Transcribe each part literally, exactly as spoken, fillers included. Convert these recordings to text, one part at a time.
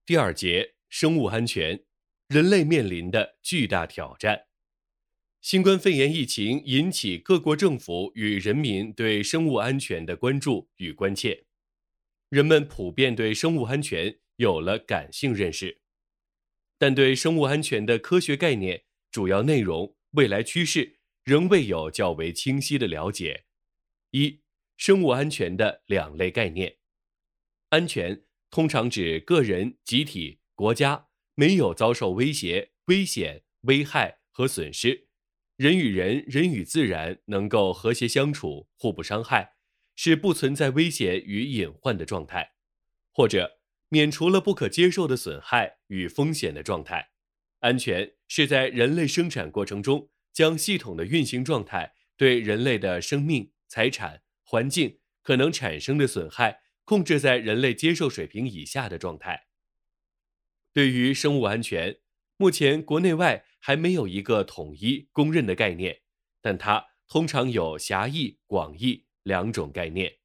第二节，生物安全，人类面临的巨大挑战。新冠肺炎疫情引起各国政府与人民对生物安全的关注与关切，人们普遍对生物安全有了感性认识，但对生物安全的科学概念、主要内容、未来趋势仍未有较为清晰的了解。一、生物安全的两类概念。安全通常指个人、集体、国家没有遭受威胁、危险、危害和损失，人与人、人与自然能够和谐相处，互不伤害，是不存在危险与隐患的状态，或者免除了不可接受的损害与风险的状态。安全是在人类生产过程中将系统的运行状态对人类的生命、财产、环境可能产生的损害控制在人类接受水平以下的状态。对于生物安全，目前国内外还没有一个统一公认的概念，但它通常有狭义、广义两种概念。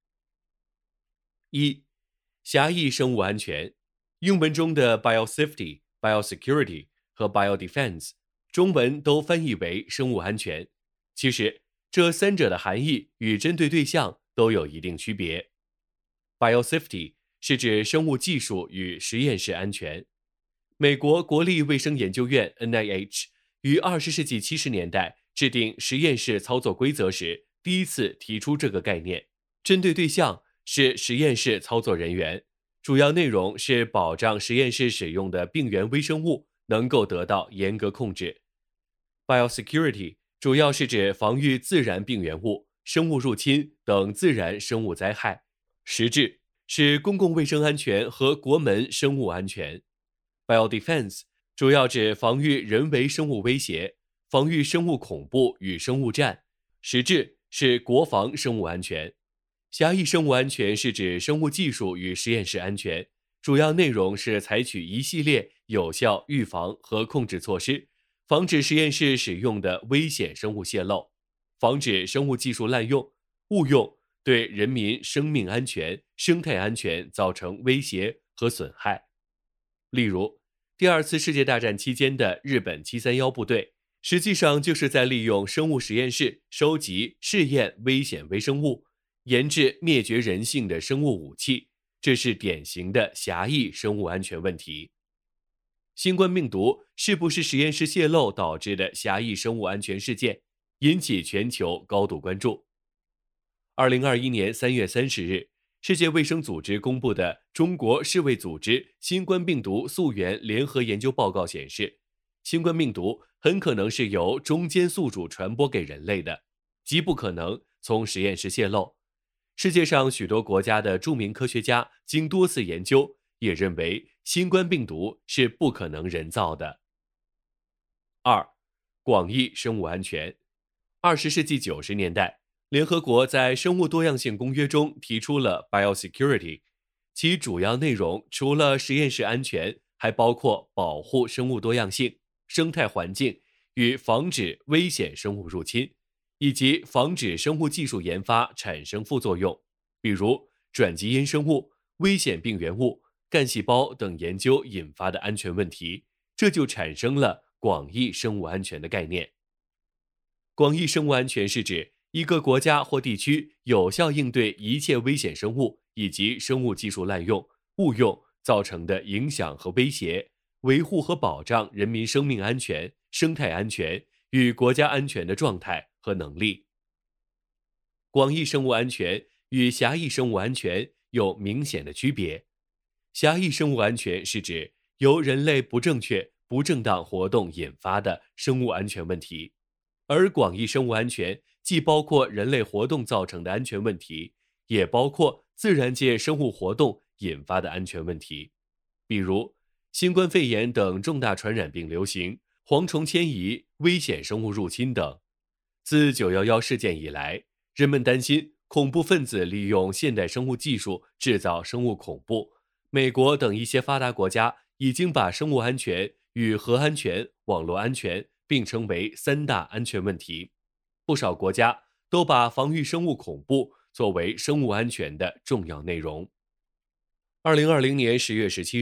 一、狭义生物安全，英文中的 biosafety、biosecurity 和 biodefense， 中文都翻译为生物安全。其实，这三者的含义与针对对象都有一定区别。Biosafety 是指生物技术与实验室安全。美国国立卫生研究院 N I H 于二十世纪七十年代制定实验室操作规则时，第一次提出这个概念，针对对象是实验室操作人员，主要内容是保障实验室使用的病原微生物能够得到严格控制。Biosecurity 主要是指防御自然病原物、生物入侵等自然生物灾害，实质是公共卫生安全和国门生物安全。Biodefense 主要指防御人为生物威胁，防御生物恐怖与生物战，实质是国防生物安全。狭义生物安全是指生物技术与实验室安全，主要内容是采取一系列有效预防和控制措施，防止实验室使用的危险生物泄漏，防止生物技术滥用、误用，对人民生命安全、生态安全造成威胁和损害。例如，第二次世界大战期间的日本七三一部队，实际上就是在利用生物实验室收集、试验危险微生物，研制灭绝人性的生物武器，这是典型的狭义生物安全问题。新冠病毒是不是实验室泄漏导致的狭义生物安全事件，引起全球高度关注。二零二一年三月三十日，世界卫生组织公布的中国世卫组织新冠病毒溯源联合研究报告显示，新冠病毒很可能是由中间宿主传播给人类的，极不可能从实验室泄漏。世界上许多国家的著名科学家经多次研究，也认为新冠病毒是不可能人造的。二、广义生物安全。二十世纪九十年代，联合国在生物多样性公约中提出了 biosecurity， 其主要内容除了实验室安全，还包括保护生物多样性、生态环境与防止危险生物入侵，以及防止生物技术研发产生副作用，比如转基因生物、危险病原物、干细胞等研究引发的安全问题，这就产生了广义生物安全的概念。广义生物安全是指一个国家或地区有效应对一切危险生物以及生物技术滥用、误用造成的影响和威胁，维护和保障人民生命安全、生态安全与国家安全的状态和能力。广义生物安全与狭义生物安全有明显的区别。狭义生物安全是指由人类不正确、不正当活动引发的生物安全问题，而广义生物安全既包括人类活动造成的安全问题，也包括自然界生物活动引发的安全问题，比如新冠肺炎等重大传染病流行、蝗虫迁移、危险生物入侵等。自九一一事件以来，人们担心恐怖分子利用现代生物技术制造生物恐怖。美国等一些发达国家已经把生物安全与核安全、网络安全并称为三大安全问题。不少国家都把防御生物恐怖作为生物安全的重要内容。二零二零年十月十七日，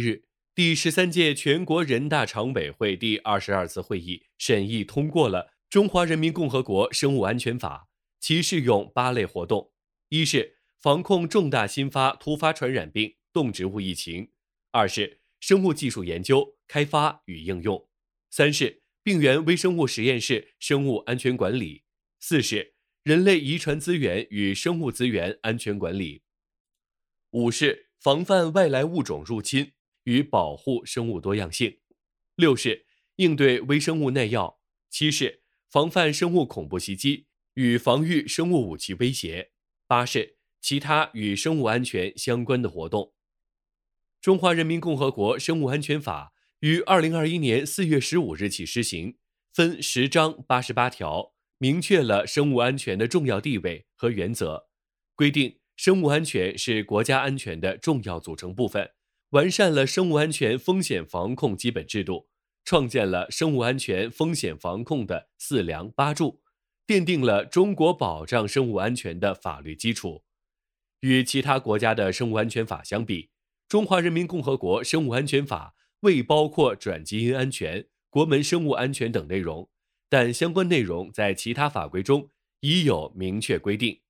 第十三届全国人大常委会第二十二次会议审议通过了《中华人民共和国生物安全法》，其适用八类活动：一是防控重大新发突发传染病动植物疫情；二是生物技术研究、开发与应用；三是病原微生物实验室生物安全管理；四是人类遗传资源与生物资源安全管理；五是防范外来物种入侵与保护生物多样性；六是应对微生物耐药；七是防范生物恐怖袭击与防御生物武器威胁；八是其他与生物安全相关的活动。中华人民共和国生物安全法于二零二一年四月十五日起施行，分十章八十八条，明确了生物安全的重要地位和原则，规定生物安全是国家安全的重要组成部分，完善了生物安全风险防控基本制度，创建了生物安全风险防控的四梁八柱，奠定了中国保障生物安全的法律基础。与其他国家的生物安全法相比，中华人民共和国生物安全法未包括转基因安全、国门生物安全等内容，但相关内容在其他法规中已有明确规定。